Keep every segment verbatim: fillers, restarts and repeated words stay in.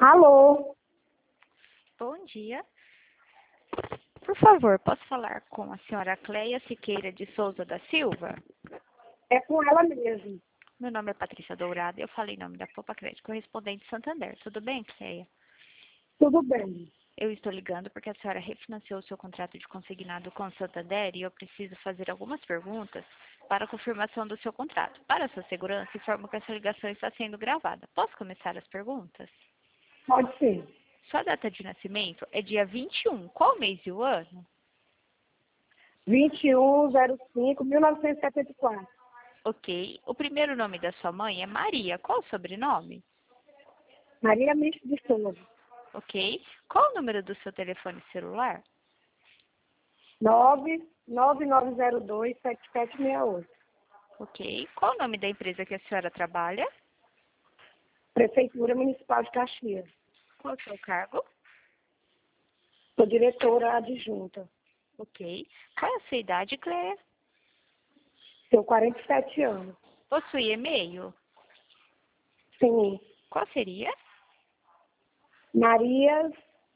Alô? Bom dia. Por favor, posso falar com a senhora Cleia Siqueira de Souza da Silva? É com ela mesmo. Meu nome é Patrícia Dourado e eu falei em nome da Poupa Crédito Correspondente Santander. Tudo bem, Cleia? Tudo bem. Eu estou ligando porque a senhora refinanciou o seu contrato de consignado com o Santander e eu preciso fazer algumas perguntas para a confirmação do seu contrato. Para sua segurança, informo que essa ligação está sendo gravada. Posso começar as perguntas? Pode ser. Sua data de nascimento é dia vinte e um. Qual mês e o ano? vinte e um zero cinco mil novecentos e setenta e quatro. Ok. O primeiro nome da sua mãe é Maria. Qual o sobrenome? Maria Misto de Souza. Ok. Qual o número do seu telefone celular? nove nove nove zero dois sete sete seis oito. Ok. Qual o nome da empresa que a senhora trabalha? Prefeitura Municipal de Caxias. Qual o seu cargo? Sou diretora adjunta. Ok. Qual é a sua idade, Cleia? Tenho quarenta e sete anos. Possui e-mail? Sim. Qual seria? Marias,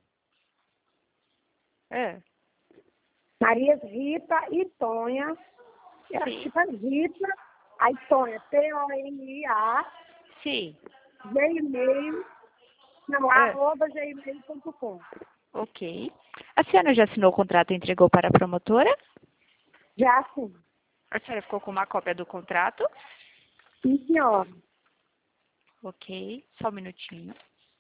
Ah, Marias Rita e Tonha. É sim. tipo a Rita, aí Tonha, T O N I A, Sim. Gmail, não, Ah, arroba gmail ponto com. ok. A senhora já assinou o contrato e entregou para a promotora? Já sim. A senhora ficou com uma cópia do contrato? Sim, senhora. Ok. Só um minutinho.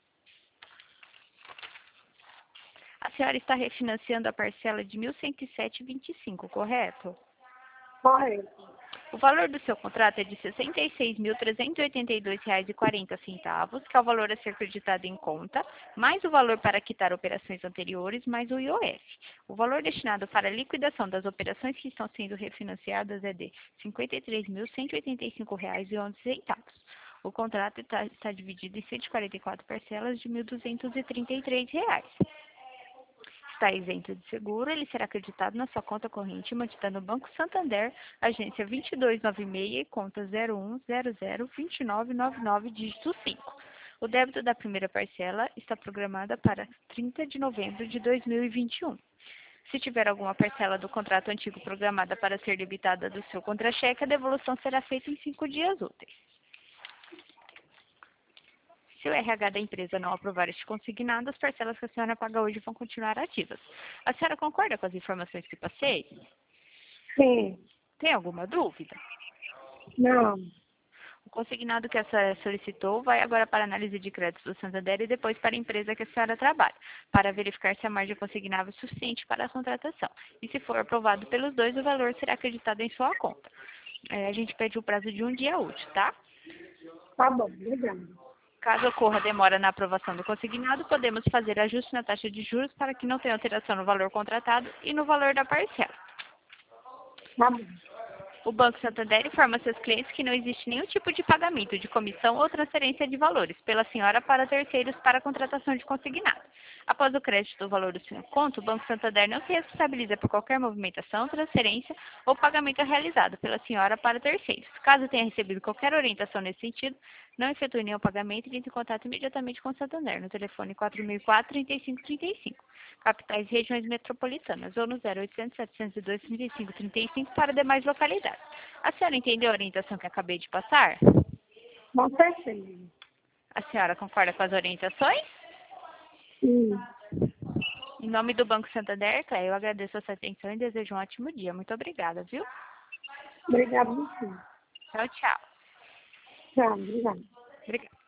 A senhora está refinanciando a parcela de mil cento e sete vírgula vinte e cinco, correto? Correto. O valor do seu contrato é de sessenta e seis mil trezentos e oitenta e dois reais e quarenta centavos, que é o valor a ser acreditado em conta, mais o valor para quitar operações anteriores, mais o I O F. O valor destinado para a liquidação das operações que estão sendo refinanciadas é de cinquenta e três mil cento e oitenta e cinco reais e onze centavos. O contrato está, está dividido em cento e quarenta e quatro parcelas de mil duzentos e trinta e três reais. Está isento de seguro, ele será acreditado na sua conta corrente mantida no Banco Santander, agência dois dois nove seis e conta zero um zero zero dois nove nove nove, dígito cinco. O débito da primeira parcela está programada para trinta de novembro de dois mil e vinte e um. Se tiver alguma parcela do contrato antigo programada para ser debitada do seu contra-cheque, a devolução será feita em cinco dias úteis. Se o R H da empresa não aprovar este consignado, as parcelas que a senhora paga hoje vão continuar ativas. A senhora concorda com as informações que passei? Sim. Tem alguma dúvida? Não. O consignado que a senhora solicitou vai agora para a análise de créditos do Santander e depois para a empresa que a senhora trabalha, para verificar se a margem consignável é suficiente para a contratação. E se for aprovado pelos dois, o valor será acreditado em sua conta. É, a gente pede o prazo de um dia útil, tá? Tá bom, obrigada. Caso ocorra demora na aprovação do consignado, podemos fazer ajuste na taxa de juros para que não tenha alteração no valor contratado e no valor da parcela. Tá bom. O Banco Santander informa seus clientes que não existe nenhum tipo de pagamento de comissão ou transferência de valores pela senhora para terceiros para a contratação de consignado. Após o crédito do valor do seu conto, o Banco Santander não se responsabiliza por qualquer movimentação, transferência ou pagamento realizado pela senhora para terceiros. Caso tenha recebido qualquer orientação nesse sentido, não efetue nenhum pagamento e entre em contato imediatamente com o Santander no telefone quatro mil e quatro, trinta e cinco trinta e cinco, capitais e regiões metropolitanas, ou no zero oitocentos, setecentos e dois, trinta e cinco trinta e cinco para demais localidades. A senhora entendeu a orientação que acabei de passar? Com certeza. A senhora concorda com as orientações? Sim. Em nome do Banco Santander, Cleia, eu agradeço a sua atenção e desejo um ótimo dia. Muito obrigada, viu? Obrigada, sim. Tchau, tchau. Tchau, obrigada. Obrigada.